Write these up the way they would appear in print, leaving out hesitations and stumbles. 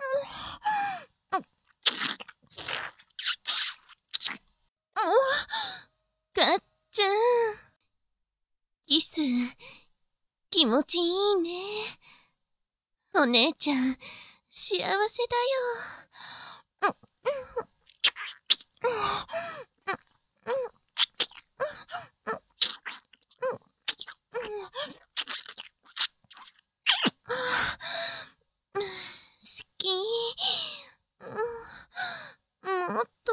かっちゃん。キス、気持ちいいね。お姉ちゃん、幸せだよ。好き。もっと。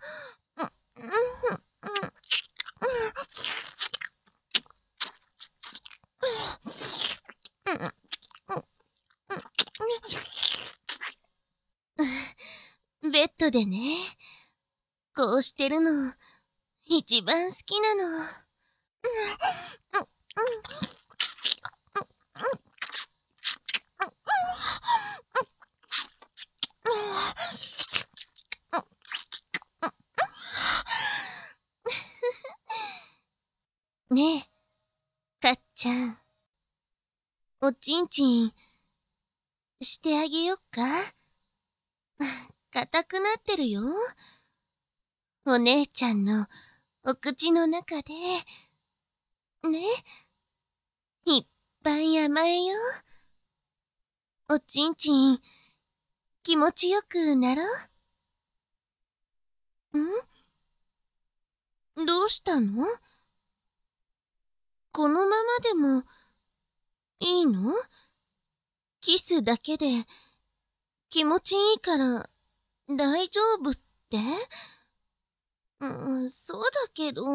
ベッドでね、こうしてるの、一番好きなの。ねえ、かっちゃん。おちんちん、してあげよっか？硬くなってるよ。お姉ちゃんのお口の中で、ね、いっぱい甘えよ。おちんちん、気持ちよくなろう。どうしたの？このままでもいいの？キスだけで気持ちいいから大丈夫って？そうだけど、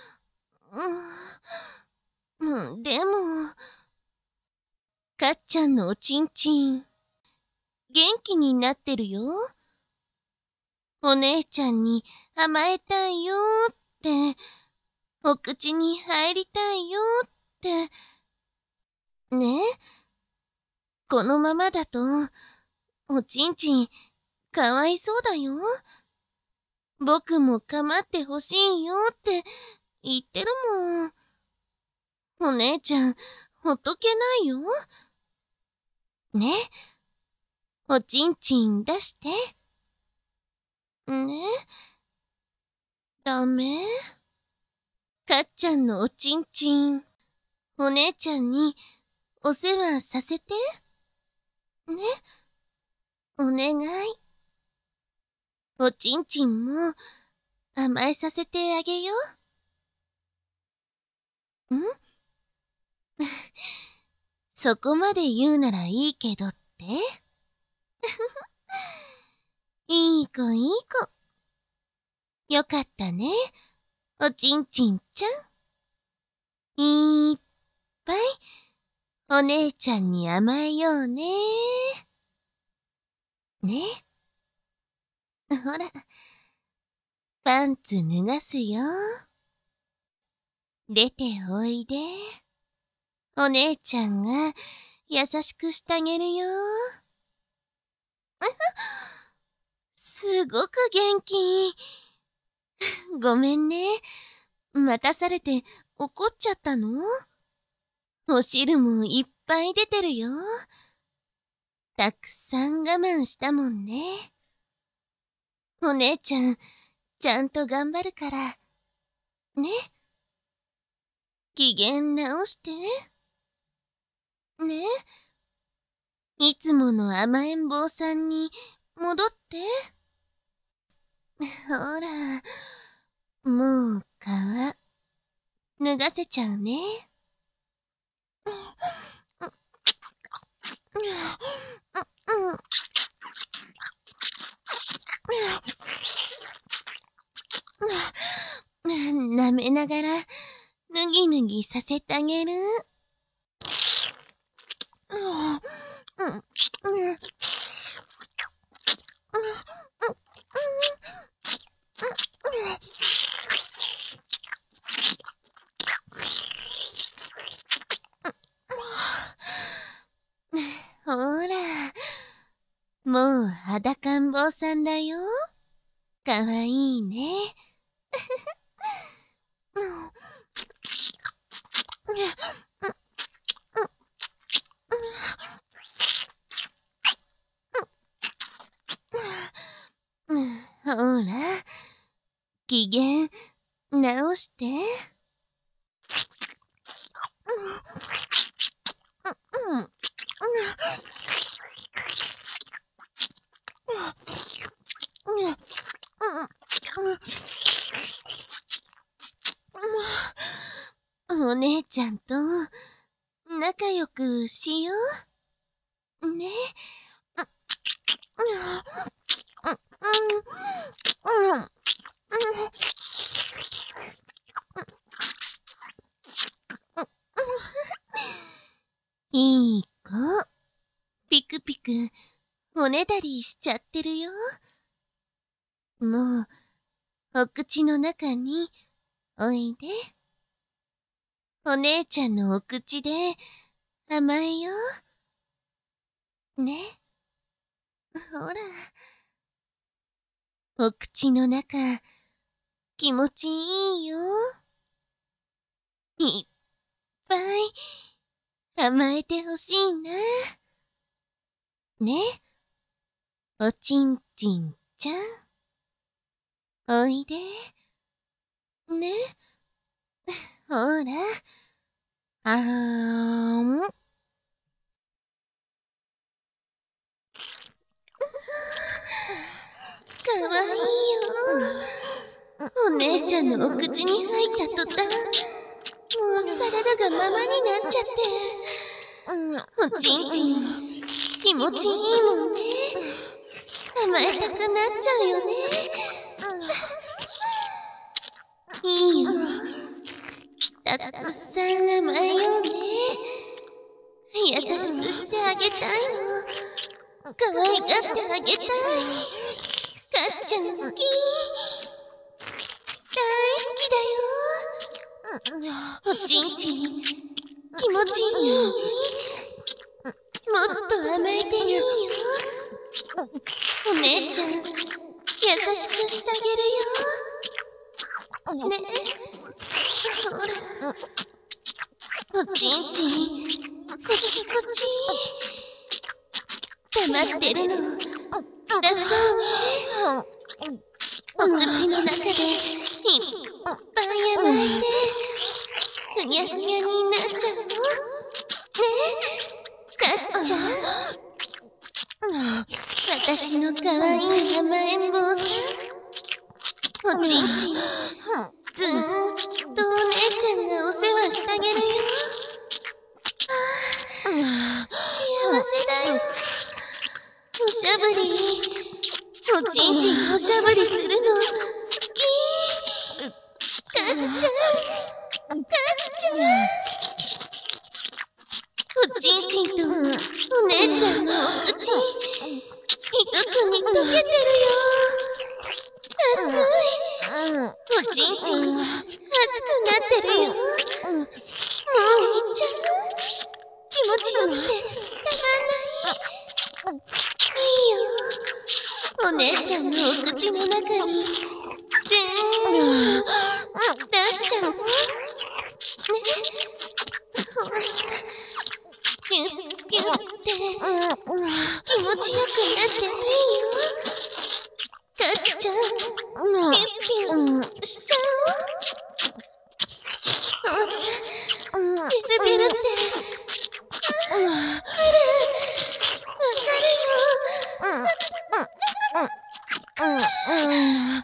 でも、かっちゃんのおちんちん、元気になってるよ。お姉ちゃんに甘えたいよって、お口に入りたいよって。ね？このままだと、おちんちん、かわいそうだよ。僕も構ってほしいよって言ってるもん。お姉ちゃん、ほっとけないよ。ね？おちんちん出して。ね？ダメ？かっちゃんのおちんちん、お姉ちゃんにお世話させて。ね？お願い。おちんちんも甘えさせてあげよう。そこまで言うならいいけどって？いい子いい子。よかったね、おちんちんちゃん。いっぱいお姉ちゃんに甘えようね。ね？ほら、パンツ脱がすよ。出ておいで。お姉ちゃんが優しくしてあげるよ。すごく元気。ごめんね。待たされて怒っちゃったの？お汁もいっぱい出てるよ。たくさん我慢したもんね。お姉ちゃん、ちゃんと頑張るから。ね？機嫌直して。ね？いつもの甘えん坊さんに戻って。ほら、もう皮、脱がせちゃうね。舐めながら、ぬぎぬぎさせてあげる。ほら、もう裸ん坊さんだよ。かわいいね。 機嫌、直して。お姉ちゃんと仲良くしよう。ね。いい子。ピクピク、おねだりしちゃってるよ。もう、お口の中に、おいで。お姉ちゃんのお口で、甘えよ。ね。ほら。お口の中、気持ちいいよ。いっぱい、甘えてほしいな。ね。おちんちんちゃん。おいで。ね。ほら。あーん。かわいいよ。お姉ちゃんのお口に入った途端、もうサラダがままになっちゃって。おちんちん、気持ちいいもんね。甘えたくなっちゃうよね。いいよ。たくさん甘えようね。優しくしてあげたいの。可愛がってあげたい。かっちゃん好き。大好きだよ。おちんちん、気持ちいい？もっと甘えていいよ。お姉ちゃん、優しくしてあげるよ。ね。ほら。おちんちん、こっちこっち。黙ってるの、だそうね。お口の中で、いっぱい甘えて、ふにゃふにゃになっちゃうの。ね。かっちゃん。私のかわいい甘えん坊さん。おちんちん、ずーっとお姉ちゃんがお世話してあげるよ。幸せだよ。おしゃぶり、おちんちんおしゃぶりするの好き。かっちゃん、かっちゃん。おちんちんとお姉ちゃんのお口、一つに溶けてるよ。熱い。おちんちん、熱くなってるよ。もういっちゃう？気持ちよくてたまんない。いいよ。お姉ちゃんのお口の中に全部出しちゃうの。ね。ピュッピュッって気持ちよくなっていいよ。かっちゃん、ピュッピュッしちゃおう。ピルピルって。ある。わかるよ。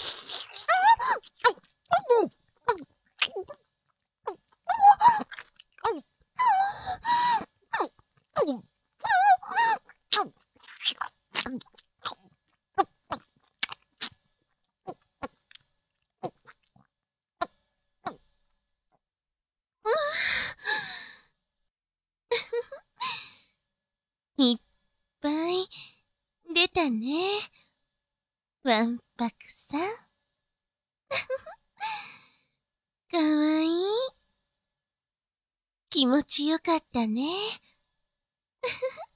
いっぱい出たね。わんぱくさん。かわいい。気持ちよかったね。